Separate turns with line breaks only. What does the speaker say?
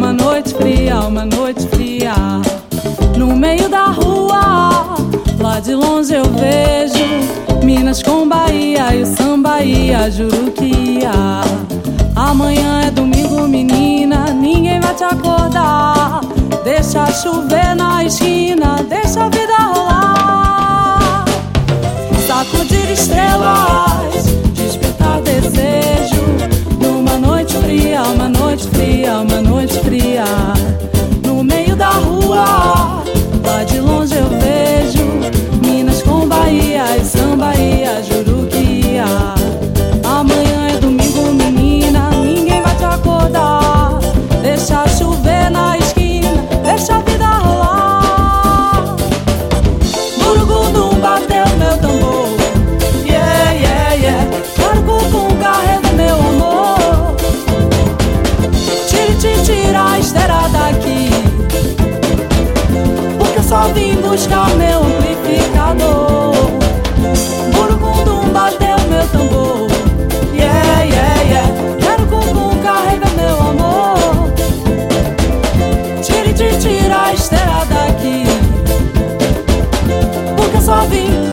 uma noite fria, uma noite fria. No meio da rua, lá de longe eu vejo Minas com Bahia e o samba ia, juro que ia. Amanhã é domingo, menina, ninguém vai te acordar. Deixa chover na esquina, deixa a vida rolar. Sacudir estrelas, despertar desejo. Numa noite fria, uma noite fria, uma noite fria. No meio da rua, lá de longe eu vejo Minas com Bahia e samba ia, juro que ia. Amanhã é domingo, menina, ninguém vai te acordar. Deixa chover na esquina, deixa a vida rolar. Burugudum bateu meu tambor, yeah, yeah, yeah. Carucupum carrega meu amor. Tira a esteira daqui, porque eu só vim buscar meu amplificador.